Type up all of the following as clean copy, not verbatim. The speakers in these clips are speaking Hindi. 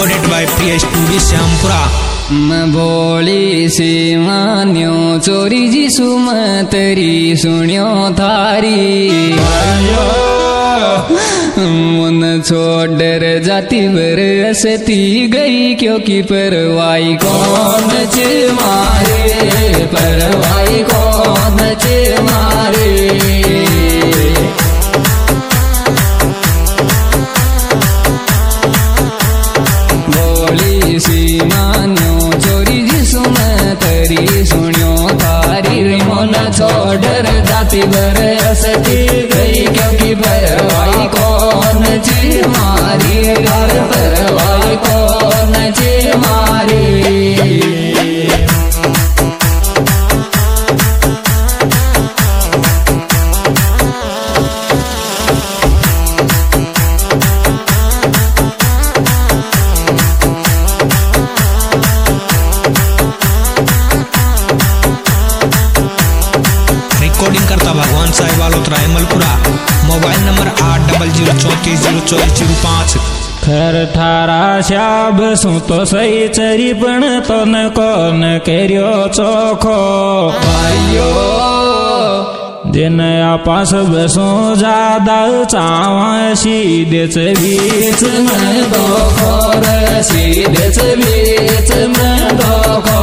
by Priya Studio Syampura. भोली सी मान्यो चोरी जी सुमतरी सुनियो थारी मन छोड़ जाती बरसती गई क्योंकि परवाई कौन चे मारे परवाई कौन चे मारे भोली सी मान्यो चोरी जी सुमतरी सुनियो थारी मन छोड़ जाती बरसती गई क्योंकि परवाई कौन ची मारी परवाई कौन ची मारी रिकॉर्डिंग करता भगवान साहिब वालोत्रा हेमलपुरा। Mobile number 8034044005। खर थारा श्याब सु तो सही चरी पण तन कोन कर्यो चोखो भाइयो दिन आपास बसो ज्यादा चावा सीधेच बीच में दोखो सीधेच बीच में दोखो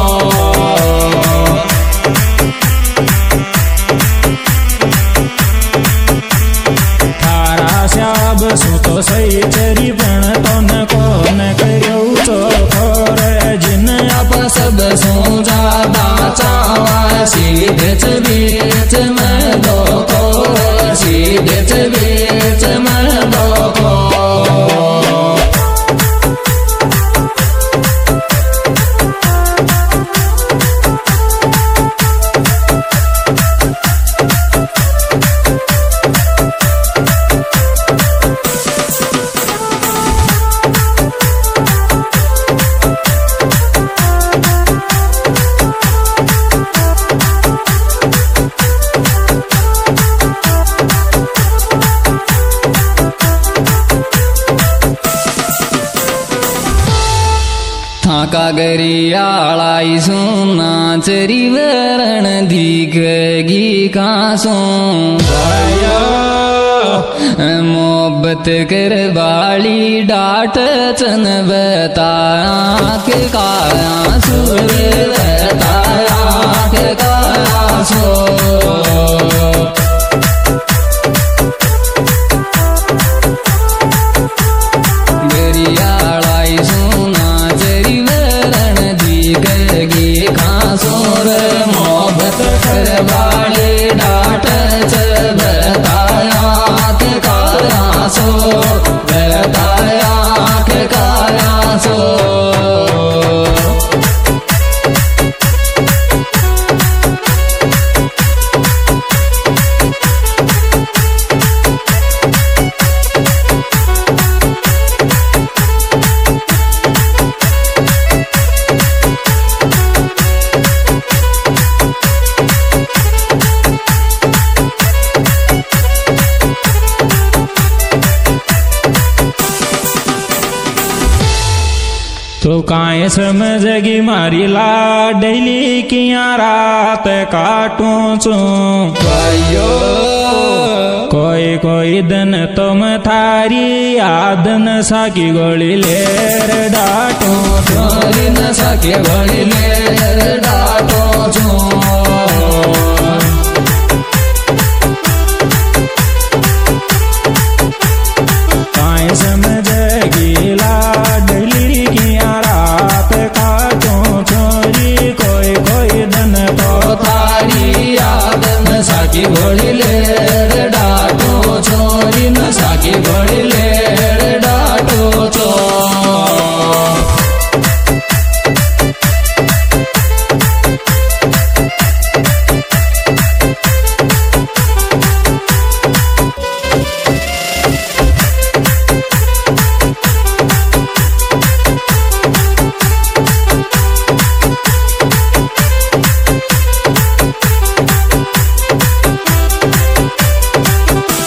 श्याब सु तो सही चरी पण तन कोन कर्यो चोखो जिन आपस बसो ज्यादा चावा सीधेच बीच में दोखो सीधेच बीच में दोखो कागरियालाई सुना चरी वरण दीगी कासो मोहब्बत कर बाली डाट चन बताया के काया सुर बताया के काया सो मोहब्बत कर वाले डाट बताया के काया सो बताया के काया सो तो काए समझगी मारी लाडली किया रात काटूं चू भाइयो कोई कोई दिन तुम थारी याद न साकी गोली लेर डाटो चोरी न सके बड़ी ले डाटो चो काए समझगी लाडली किया रात काटूं चोरी कोई कोई दिन तो थारी याद न साकी बड़ी ले डाटो चोरी न साकी बड़ी ले डाटो चो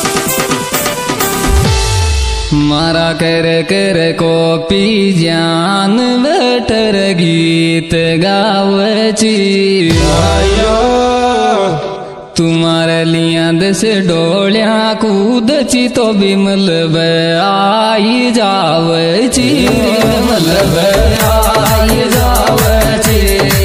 मारा कर कर को पी जा ल्यान बेटर गीत गावची अयो तुम्हारे लिया दस डोळ्या कूदची तो बिमलब आई जावची मलब आई जावची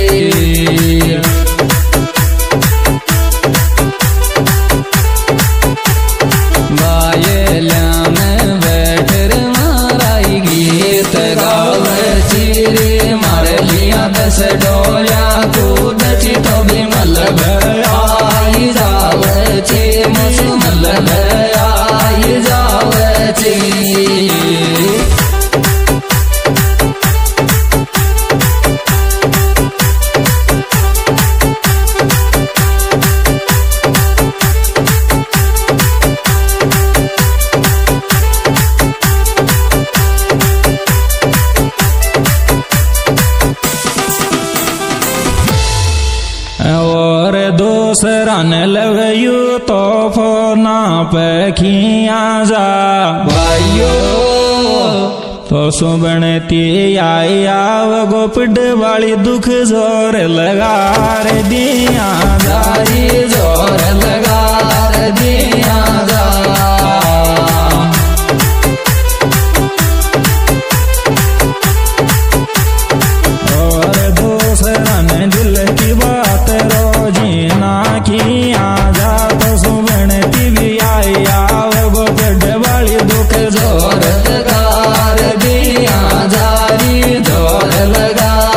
बायल्यान बैठर माराई गीत गावची रे मारे लिया दस डोळ्या कूदची तो बिमलब आई जावची मसुमलब आई जावची और दूसरा न लगयू तो फोना पे खिया जा भाइयो तो सुबणती आई आव गोपड वाली दुख जोर लगा रे दिया दारी जोर लगा